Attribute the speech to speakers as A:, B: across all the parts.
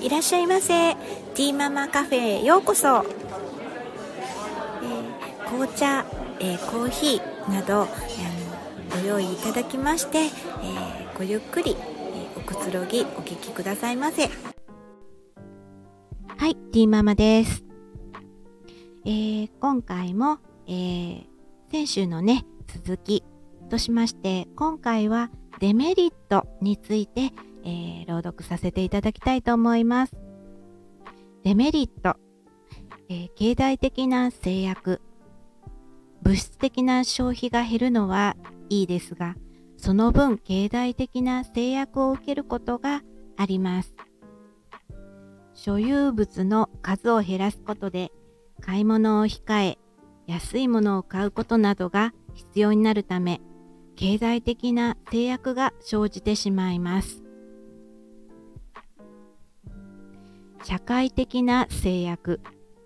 A: いらっしゃいませ。ティーママカフェへようこそ。紅茶、コーヒーなどご用意いただきまして、ごゆっくり、おくつろぎお聞きくださいませ。はい、ティーママです。今回も、先週のね続きとしまして、今回はデメリットについて、朗読させていただきたいと思います。デメリット、経済的な制約、物質的な消費が減るのはいいですが、その分経済的な制約を受けることがあります。所有物の数を減らすことで買い物を控え、安いものを買うことなどが必要になるため、経済的な制約が生じてしまいます。社会的な制約。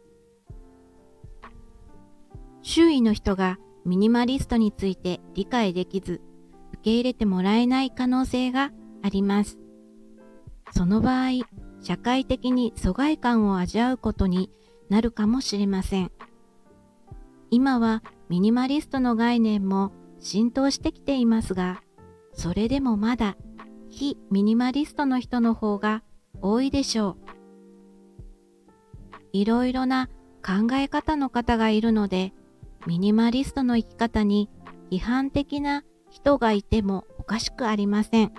A: 周囲の人がミニマリストについて理解できず、受け入れてもらえない可能性があります。その場合、社会的に疎外感を味わうことになるかもしれません。今はミニマリストの概念も浸透してきていますが、それでもまだ非ミニマリストの人の方が多いでしょう。いろいろな考え方の方がいるので、ミニマリストの生き方に批判的な人がいてもおかしくありません。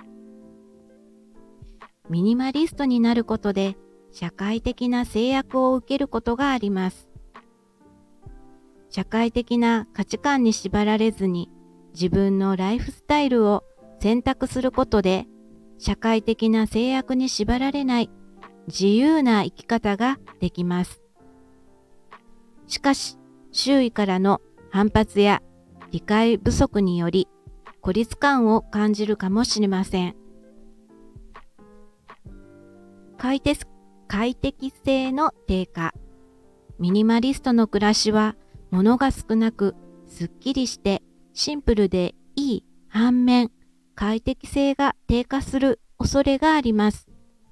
A: ミニマリストになることで社会的な制約を受けることがあります。社会的な価値観に縛られずに自分のライフスタイルを選択することで、社会的な制約に縛られない自由な生き方ができます。しかし、周囲からの反発や理解不足により孤立感を感じるかもしれません。快適性の低下。ミニマリストの暮らしは物が少なくすっきりしてシンプルでいい反面、快適性が低下する恐れがあります。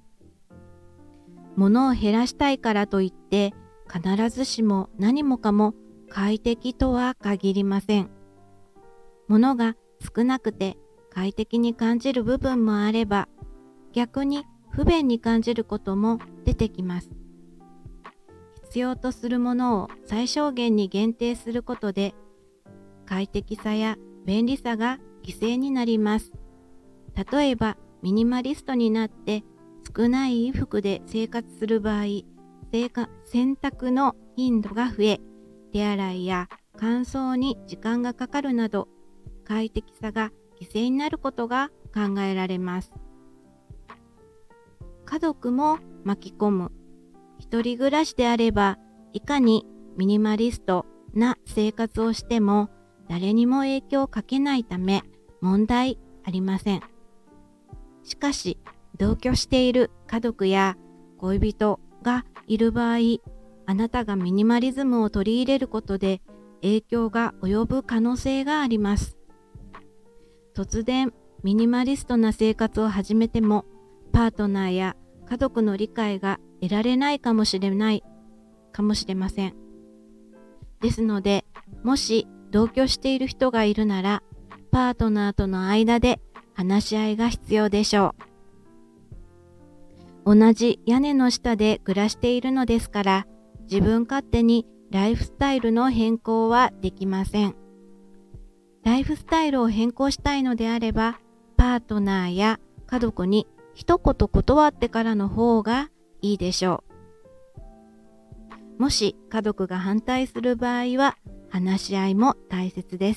A: 物を減らしたいからといって必ずしも何もかも快適とは限りません。物が少なくて快適に感じる部分もあれば、逆に不便に感じることも出てきます。必要とするものを最小限に限定することで、快適さや便利さが犠牲になります。例えば、ミニマリストになって少ない衣服で生活する場合、洗濯の頻度が増え、手洗いや乾燥に時間がかかるなど、快適さが犠牲になることが考えられます。家族も巻き込む。一人暮らしであれば、いかにミニマリストな生活をしても誰にも影響をかけないため問題ありません。しかし、同居している家族や恋人がいる場合、あなたがミニマリズムを取り入れることで影響が及ぶ可能性があります。突然ミニマリストな生活を始めても、パートナーや家族の理解が得られないかもしれません。ですので、もし同居している人がいるなら、パートナーとの間で話し合いが必要でしょう。同じ屋根の下で暮らしているのですから、自分勝手にライフスタイルの変更はできません。ライフスタイルを変更したいのであれば、パートナーや家族に一言断ってからの方がいいでしょう。もし家族が反対する場合は、話し合いも大切です。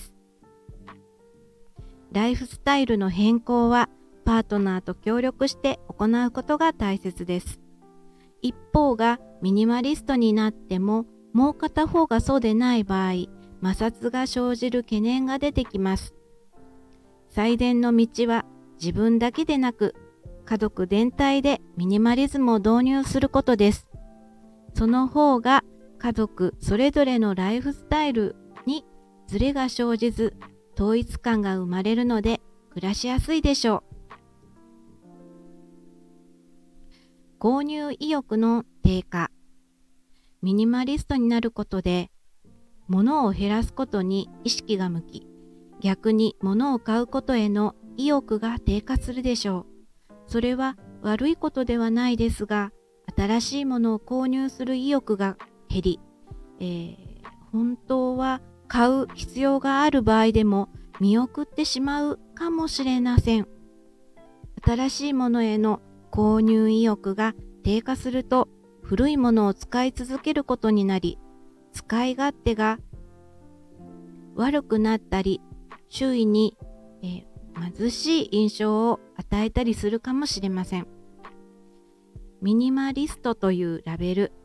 A: ライフスタイルの変更はパートナーと協力して行うことが大切です。一方がミニマリストになっても、もう片方がそうでない場合、摩擦が生じる懸念が出てきます。最善の道は自分だけでなく、家族全体でミニマリズムを導入することです。その方が家族それぞれのライフスタイルにズレが生じず、統一感が生まれるので暮らしやすいでしょう。 購入意欲の低下。ミニマリストになることで、物を減らすことに意識が向き、逆に物を買うことへの意欲が低下するでしょう。それは悪いことではないですが、新しいものを購入する意欲が減り、本当は買う必要がある場合でも見送ってしまうかもしれません。新しいものへの購入意欲が低下すると、古いものを使い続けることになり、使い勝手が悪くなったり、周囲に、貧しい印象を与えたりするかもしれません。ミニマリストというラベル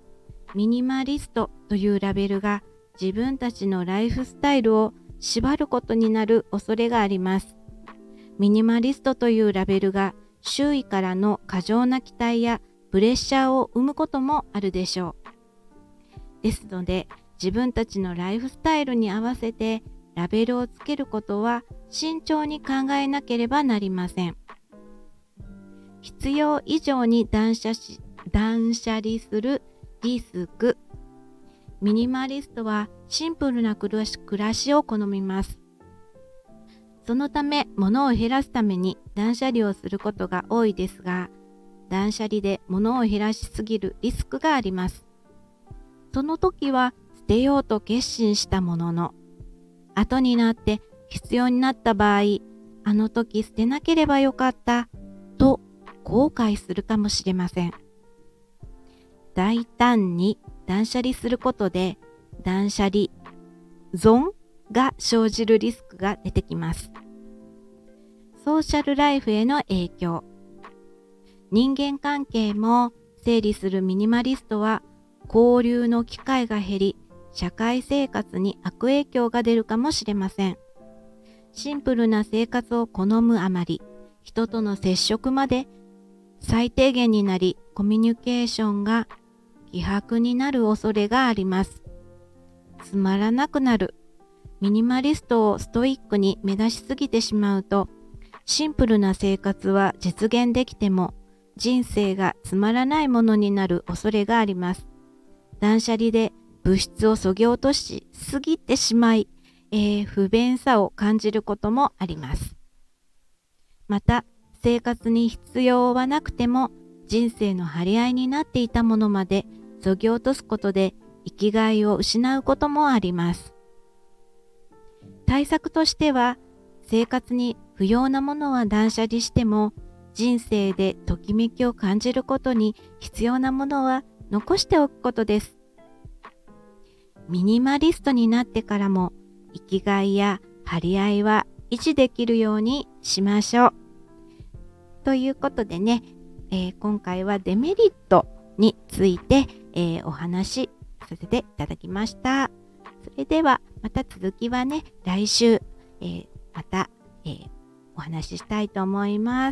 A: が自分たちのライフスタイルを縛ることになる恐れがあります。ミニマリストというラベルが周囲からの過剰な期待やプレッシャーを生むこともあるでしょう。ですので、自分たちのライフスタイルに合わせてラベルをつけることは慎重に考えなければなりません。必要以上に断捨離するリスク。ミニマリストはシンプルな暮らしを好みます。そのため、物を減らすために断捨離をすることが多いですが、断捨離で物を減らしすぎるリスクがあります。その時は捨てようと決心したものの、後になって必要になった場合、あの時捨てなければよかったと後悔するかもしれません。大胆に断捨離することで、断捨離損が生じるリスクが出てきます。ソーシャルライフへの影響。人間関係も整理するミニマリストは、交流の機会が減り、社会生活に悪影響が出るかもしれません。シンプルな生活を好むあまり、人との接触まで最低限になり、コミュニケーションが希薄になる恐れがあります。つまらなくなる。ミニマリストをストイックに目指しすぎてしまうと、シンプルな生活は実現できても、人生がつまらないものになる恐れがあります。断捨離で物質を削ぎ落としすぎてしまい、不便さを感じることもあります。また、生活に必要はなくても、人生の張り合いになっていたものまで削ぎ落とすことで生きがいを失うこともあります。対策としては、生活に不要なものは断捨離しても、人生でときめきを感じることに必要なものは残しておくことです。ミニマリストになってからも、生きがいや張り合いは維持できるようにしましょう。ということでね、今回はデメリットについて、お話しさせていただきました。それではまた続きはね、来週、また、お話ししたいと思います。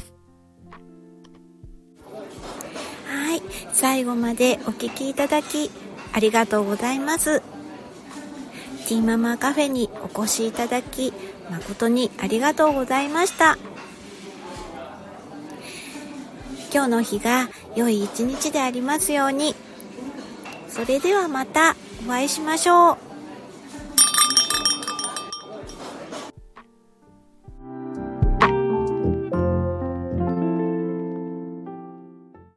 A: はい、最後までお聞きいただきありがとうございます。ティーママカフェにお越しいただき誠にありがとうございました。今日の日が良い一日でありますように。それではまたお会いしましょう。